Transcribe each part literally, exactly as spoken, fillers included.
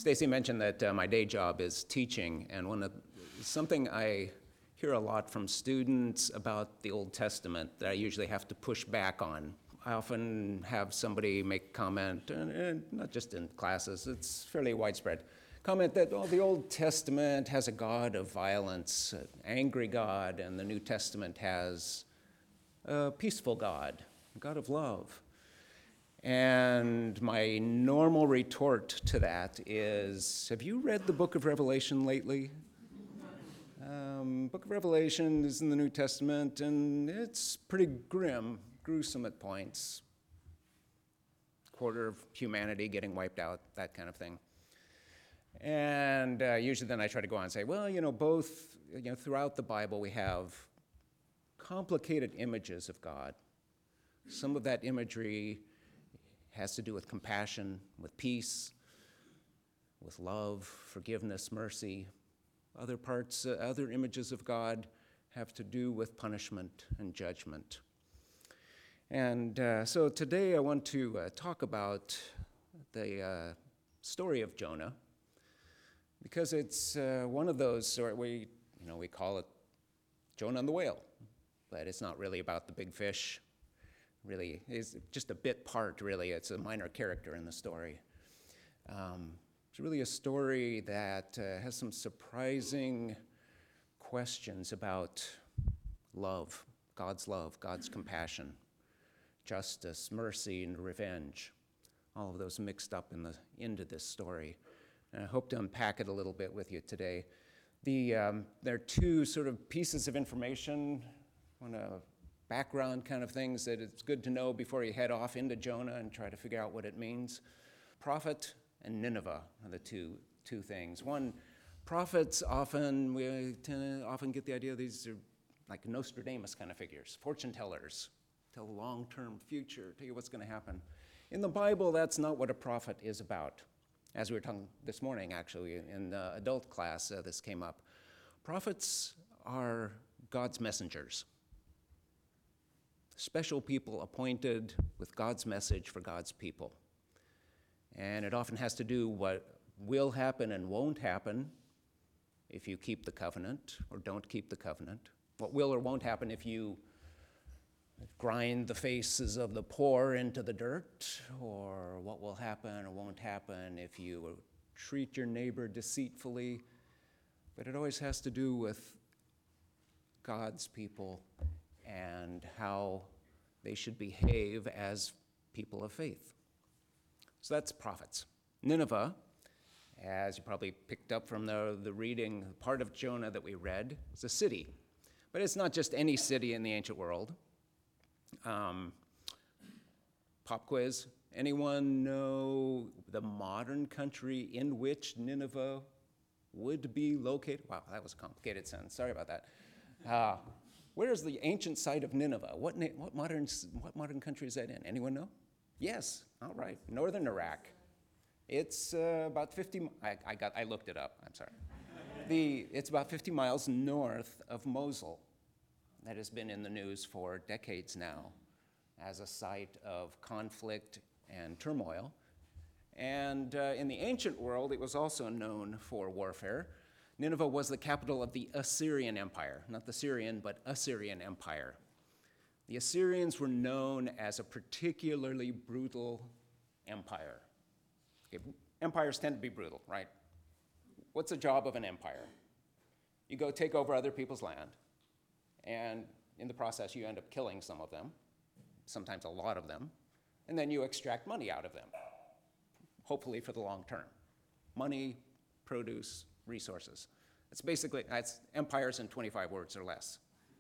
Stacy mentioned that uh, my day job is teaching, and one of something I hear a lot from students about the Old Testament that I usually have to push back on. I often have somebody make comment, and, and not just in classes, it's fairly widespread, comment that, oh, the Old Testament has a God of violence, an angry God, and the New Testament has a peaceful God, a God of love. And my normal retort to that is, have you read the book of Revelation lately? Um, book of Revelation is in the New Testament, and it's pretty grim, gruesome at points. Quarter of humanity getting wiped out, that kind of thing. And uh, usually then I try to go on and say, well, you know, both, you know, throughout the Bible we have complicated images of God. Some of that imagery has to do with compassion, with peace, with love, forgiveness, mercy. Other parts, uh, other images of God have to do with punishment and judgment. And uh, so today I want to uh, talk about the uh, story of Jonah, because it's uh, one of those sort we, you know, we call it Jonah and the whale, but it's not really about the big fish. Really, is just a bit part, really. It's a minor character in the story. Um, it's really a story that uh, has some surprising questions about love, God's love, God's compassion, justice, mercy, and revenge. All of those mixed up in the into this story. And I hope to unpack it a little bit with you today. The um, there are two sort of pieces of information. I want to background kind of things that it's good to know before you head off into Jonah and try to figure out what it means. Prophet and Nineveh are the two two things. One, prophets often, we tend to often get the idea these are like Nostradamus kind of figures, fortune tellers, tell the long-term future, tell you what's going to happen. In the Bible, that's not what a prophet is about. As we were talking this morning, actually, in the adult class, uh, this came up. Prophets are God's messengers. Special people appointed with God's message for God's people. And it often has to do what will happen and won't happen if you keep the covenant or don't keep the covenant. What will or won't happen if you grind the faces of the poor into the dirt, or what will happen or won't happen if you treat your neighbor deceitfully. But it always has to do with God's people and how they should behave as people of faith. So that's prophets. Nineveh, as you probably picked up from the, the reading, part of Jonah that we read, is a city. But it's not just any city in the ancient world. Um, pop quiz. Anyone know the modern country in which Nineveh would be located? Wow, that was a complicated sentence. Sorry about that. Uh, Where is the ancient site of Nineveh? What, na- what, modern, what modern country is that in? Anyone know? Yes, all right, northern Iraq. It's uh, about fifty, I, I, got, I looked it up, I'm sorry. the, it's about fifty miles north of Mosul. That has been in the news for decades now as a site of conflict and turmoil. And uh, in the ancient world, it was also known for warfare. Nineveh was the capital of the Assyrian Empire, not the Syrian, but Assyrian Empire. The Assyrians were known as a particularly brutal empire. Okay, empires tend to be brutal, right? What's the job of an empire? You go take over other people's land, and in the process, you end up killing some of them, sometimes a lot of them, and then you extract money out of them, hopefully for the long term. Money, produce, resources. It's basically, it's empires in twenty-five words or less.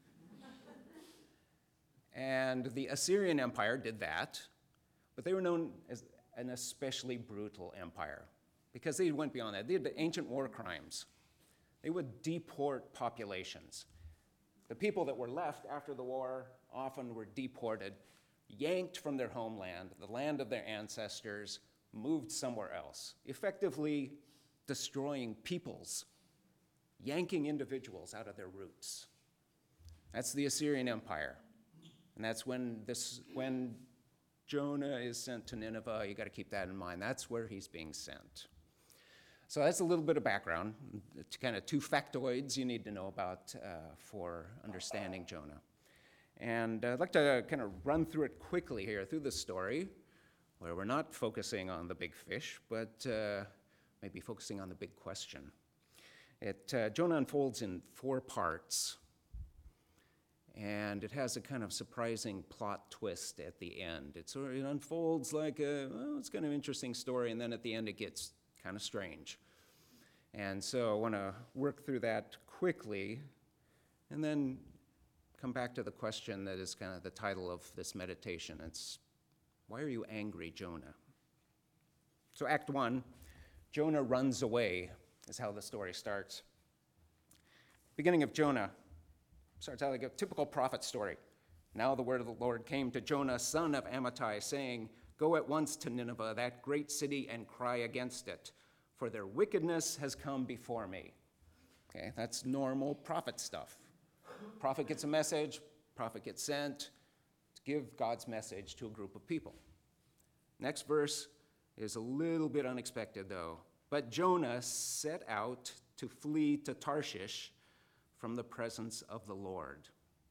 And the Assyrian Empire did that, but they were known as an especially brutal empire because they went beyond that. They did the ancient war crimes. They would deport populations. The people that were left after the war often were deported, yanked from their homeland, the land of their ancestors, moved somewhere else, effectively destroying peoples, yanking individuals out of their roots. That's the Assyrian Empire. And that's when this when Jonah is sent to Nineveh. You got to keep that in mind. That's where he's being sent. So that's a little bit of background. It's kind of two factoids you need to know about uh, for understanding Jonah. And I'd like to kind of run through it quickly here through the story, where we're not focusing on the big fish, but uh, maybe focusing on the big question. It, uh, Jonah unfolds in four parts, and it has a kind of surprising plot twist at the end. It sort of it unfolds like a, well, it's kind of interesting story, and then at the end it gets kind of strange. And so I want to work through that quickly, and then come back to the question that is kind of the title of this meditation. It's, why are you angry, Jonah? So Act One, Jonah runs away, is how the story starts. Beginning of Jonah starts out like a typical prophet story. Now the word of the Lord came to Jonah, son of Amittai, saying, go at once to Nineveh, that great city, and cry against it, for their wickedness has come before me. Okay, that's normal prophet stuff. Prophet gets a message, prophet gets sent to give God's message to a group of people. Next verse is a little bit unexpected, though. But Jonah set out to flee to Tarshish from the presence of the Lord.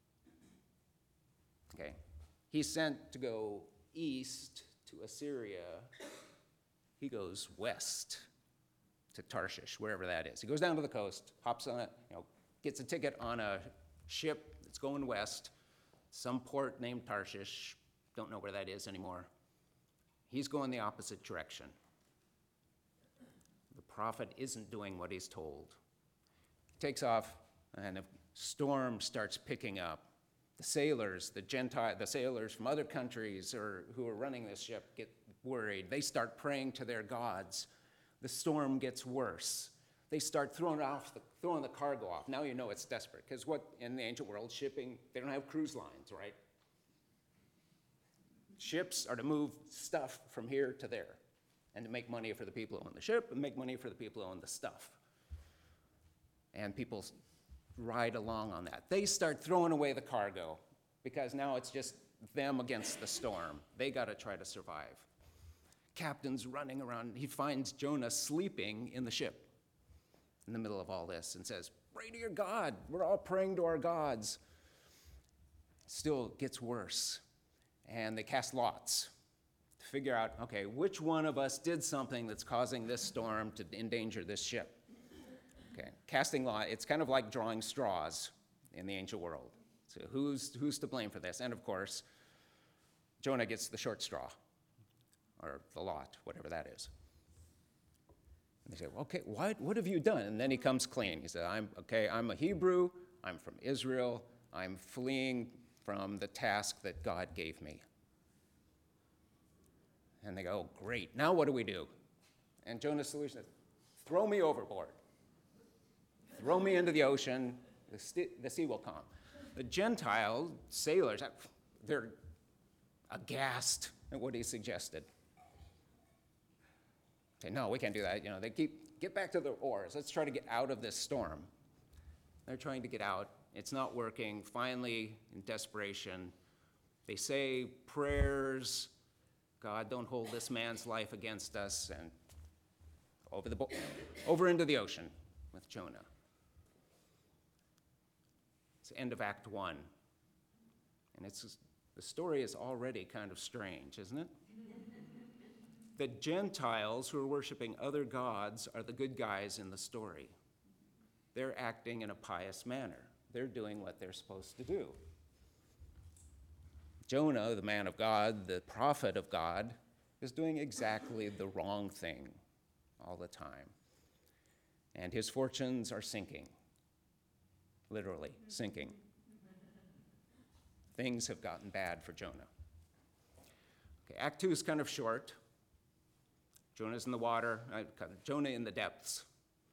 Okay, he's sent to go east to Assyria. He goes west to Tarshish, wherever that is. He goes down to the coast, hops on it, you know, gets a ticket on a ship that's going west, some port named Tarshish. Don't know where that is anymore. He's going the opposite direction. The prophet isn't doing what he's told. He takes off, and a storm starts picking up. The sailors, the Gentile, the sailors from other countries or who are running this ship get worried. They start praying to their gods. The storm gets worse. They start throwing off the, throwing the cargo off. Now you know it's desperate, because what in the ancient world, shipping, they don't have cruise lines, right? Ships are to move stuff from here to there, and to make money for the people who own the ship, and make money for the people who own the stuff. And people ride along on that. They start throwing away the cargo, because now it's just them against the storm. They got to try to survive. Captain's running around. He finds Jonah sleeping in the ship in the middle of all this and says, pray to your God. We're all praying to our gods. Still gets worse. And they cast lots to figure out, okay, which one of us did something that's causing this storm to endanger this ship? Okay, casting lot, it's kind of like drawing straws in the ancient world. So who's, who's to blame for this? And of course, Jonah gets the short straw, or the lot, whatever that is. And they say, well, okay, what, what have you done? And then he comes clean. He said, I'm, okay, I'm a Hebrew, I'm from Israel, I'm fleeing from the task that God gave me. And they go, oh, great, now what do we do? And Jonah's solution is, throw me overboard. Throw me into the ocean, the, st- the sea will calm. The Gentile sailors, they're aghast at what he suggested. Okay, no, we can't do that. You know, they keep, get back to the oars. Let's try to get out of this storm. They're trying to get out. It's not working. Finally, in desperation, they say prayers. God, don't hold this man's life against us. And over the bo- over into the ocean with Jonah. It's the end of Act One. And it's the story is already kind of strange, isn't it? The Gentiles who are worshiping other gods are the good guys in the story. They're acting in a pious manner. They're doing what they're supposed to do. Jonah, the man of God, the prophet of God, is doing exactly the wrong thing all the time. And his fortunes are sinking, literally sinking. Things have gotten bad for Jonah. Okay, Act two is kind of short. Jonah's in the water, uh, Jonah in the depths.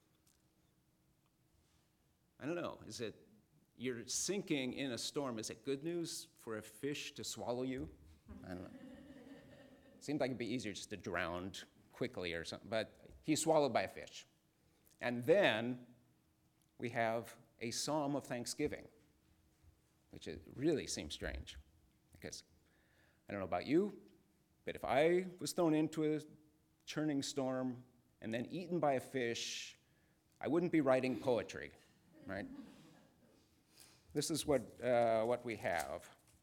I don't know, is it, you're sinking in a storm, is it good news for a fish to swallow you? I don't know. It seems like it'd be easier just to drown quickly or something, but he's swallowed by a fish. And then we have a psalm of thanksgiving, which is, really seems strange. Because I don't know about you, but if I was thrown into a churning storm and then eaten by a fish, I wouldn't be writing poetry, right? This is what, uh, what we have.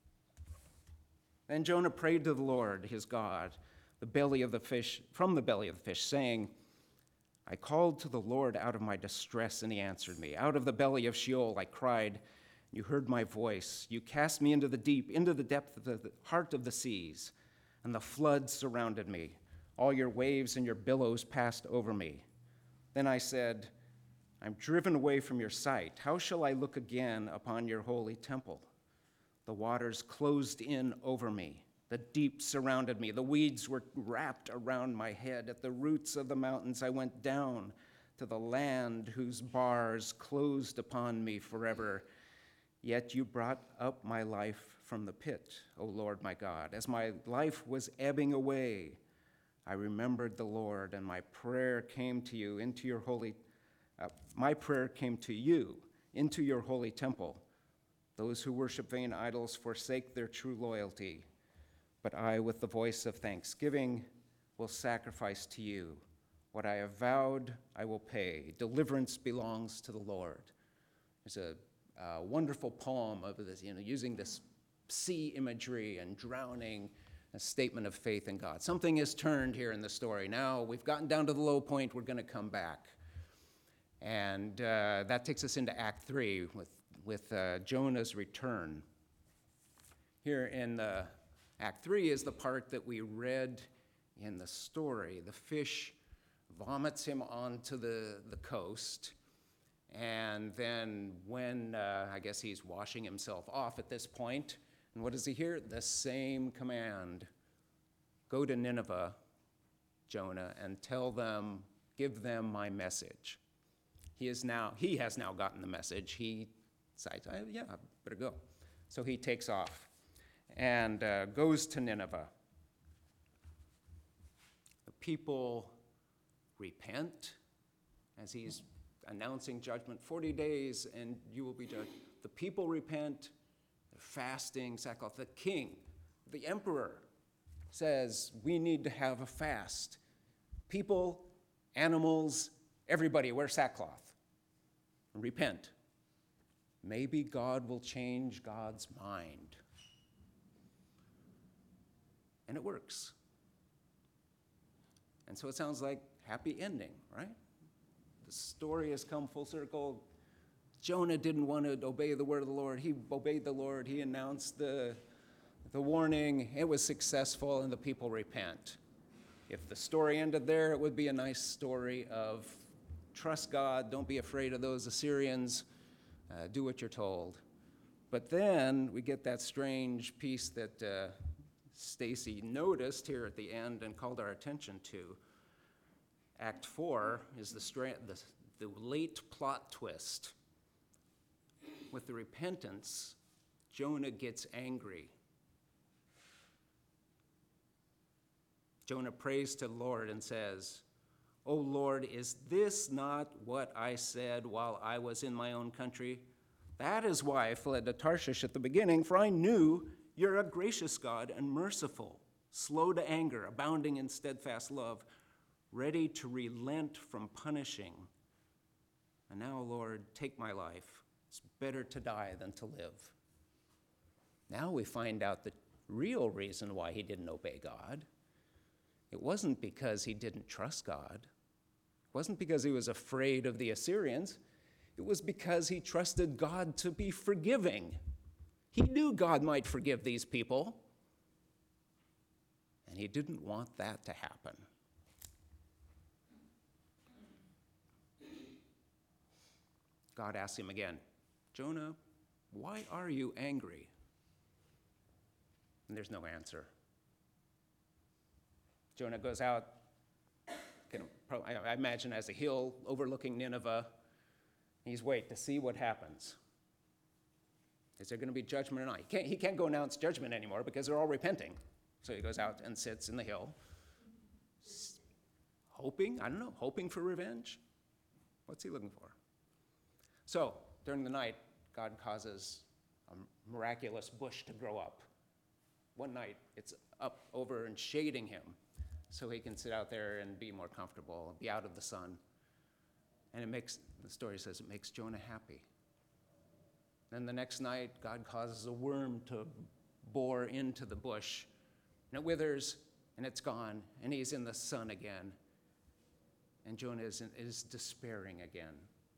Then Jonah prayed to the Lord, his God, the belly of the fish, from the belly of the fish, saying, I called to the Lord out of my distress, and he answered me. Out of the belly of Sheol I cried, you heard my voice. You cast me into the deep, into the depth of the, the heart of the seas, and the floods surrounded me. All your waves and your billows passed over me. Then I said, I'm driven away from your sight. How shall I look again upon your holy temple? The waters closed in over me. The deep surrounded me. The weeds were wrapped around my head. At the roots of the mountains I went down to the land whose bars closed upon me forever. Yet you brought up my life from the pit, O Lord my God. As my life was ebbing away, I remembered the Lord, and my prayer came to you into your holy Uh, my prayer came to you into your holy temple. Those who worship vain idols forsake their true loyalty, but I, with the voice of thanksgiving, will sacrifice to you. What I have vowed, I will pay. Deliverance belongs to the Lord. There's a, a wonderful poem of this, you know, using this sea imagery and drowning, a statement of faith in God. Something has turned here in the story. Now we've gotten down to the low point. We're going to come back. And uh, that takes us into Act three with, with uh, Jonah's return. Here in the Act three is the part that we read in the story. The fish vomits him onto the, the coast. And then when, uh, I guess he's washing himself off at this point, and what does he hear? The same command. Go to Nineveh, Jonah, and tell them, give them my message. He is now, he has now gotten the message. He decides, yeah, I better go. So he takes off and uh, goes to Nineveh. The people repent as he's announcing judgment. forty days and you will be judged. The people repent, they're fasting, sackcloth. The king, the emperor, says we need to have a fast. People, animals, everybody wear sackcloth. Repent. Maybe God will change God's mind. And it works. And so it sounds like happy ending, right? The story has come full circle. Jonah didn't want to obey the word of the Lord. He obeyed the Lord. He announced the, the warning. It was successful, and the people repent. If the story ended there, it would be a nice story of trust God, don't be afraid of those Assyrians, uh, do what you're told. But then we get that strange piece that uh, Stacy noticed here at the end and called our attention to. Act four is the, stra- the, the late plot twist. With the repentance, Jonah gets angry. Jonah prays to the Lord and says, O Lord, is this not what I said while I was in my own country? That is why I fled to Tarshish at the beginning, for I knew you're a gracious God and merciful, slow to anger, abounding in steadfast love, ready to relent from punishing. And now, Lord, take my life. It's better to die than to live. Now we find out the real reason why he didn't obey God. It wasn't because he didn't trust God. It wasn't because he was afraid of the Assyrians. It was because he trusted God to be forgiving. He knew God might forgive these people, and he didn't want that to happen. God asks him again, Jonah, why are you angry? And there's no answer. Jonah goes out, I imagine, as a hill overlooking Nineveh. He's waiting to see what happens. Is there going to be judgment or not? He can't, he can't go announce judgment anymore because they're all repenting. So he goes out and sits in the hill, hoping, I don't know, hoping for revenge? What's he looking for? So during the night, God causes a miraculous bush to grow up. One night, it's up over and shading him. so he can sit out there and be more comfortable, be out of the sun. And it makes, the story says, it makes Jonah happy. Then the next night, God causes a worm to bore into the bush, and it withers, and it's gone, and he's in the sun again. And Jonah is, is despairing again.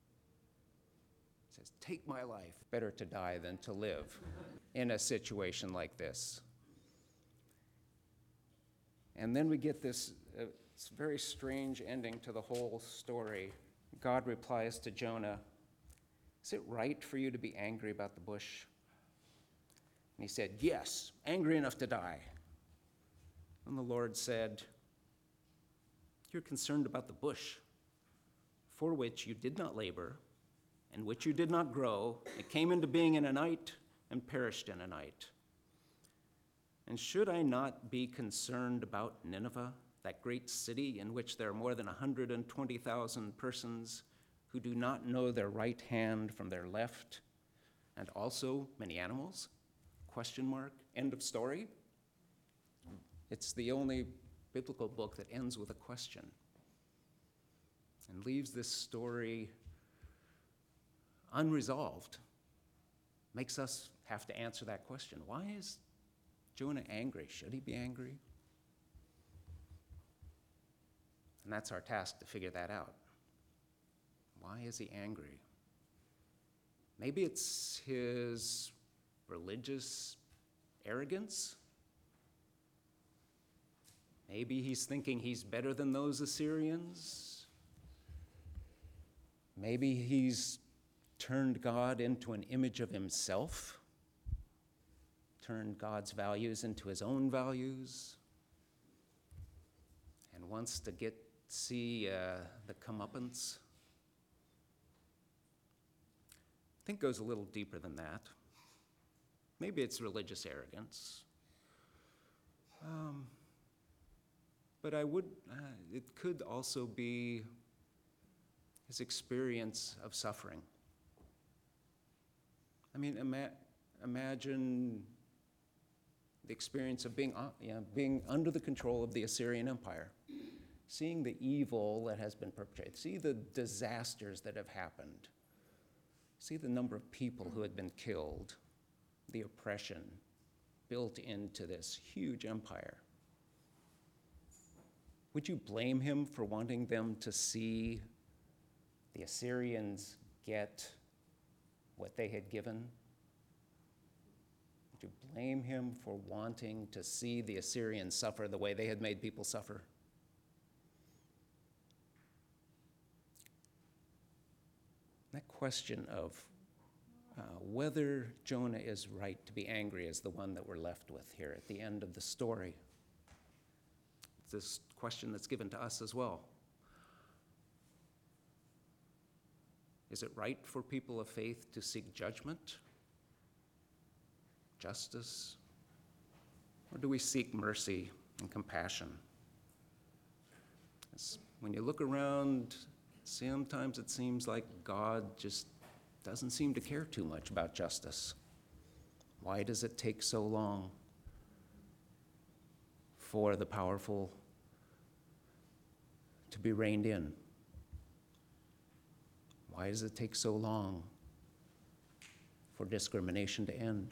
He says, take my life. Better to die than to live in a situation like this. And then we get this uh, very strange ending to the whole story. God replies to Jonah, is it right for you to be angry about the bush? And he said, yes, angry enough to die. And the Lord said, you're concerned about the bush, for which you did not labor, and which you did not grow. It came into being in a night and perished in a night. And should I not be concerned about Nineveh, that great city in which there are more than one hundred twenty thousand persons who do not know their right hand from their left, and also many animals? Question mark. End of story. It's the only biblical book that ends with a question and leaves this story unresolved. Makes us have to answer that question. Why is Jonah angry? Should he be angry? And that's our task, to figure that out. Why is he angry? Maybe it's his religious arrogance. Maybe he's thinking he's better than those Assyrians. Maybe he's turned God into an image of himself, turned God's values into his own values, and wants to get see uh, the comeuppance. I think it goes a little deeper than that. Maybe it's religious arrogance. Um, but I would, uh, it could also be his experience of suffering. I mean, ima- imagine the experience of being, uh, you know, being under the control of the Assyrian Empire, seeing the evil that has been perpetrated, see the disasters that have happened, see the number of people who had been killed, the oppression built into this huge empire. Would you blame him for wanting them to see the Assyrians get what they had given? Would you blame him for wanting to see the Assyrians suffer the way they had made people suffer? That question of uh, whether Jonah is right to be angry is the one that we're left with here at the end of the story. It's this question that's given to us as well. Is it right for people of faith to seek judgment, justice, or do we seek mercy and compassion? It's, when you look around, sometimes it seems like God just doesn't seem to care too much about justice. Why does it take so long for the powerful to be reined in? Why does it take so long for discrimination to end?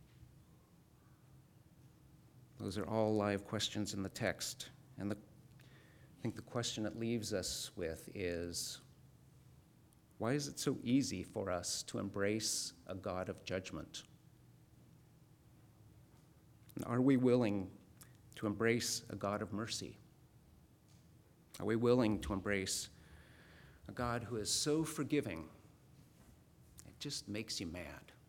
Those are all live questions in the text. And the, I think the question it leaves us with is, why is it so easy for us to embrace a God of judgment? And are we willing to embrace a God of mercy? Are we willing to embrace a God who is so forgiving, it just makes you mad?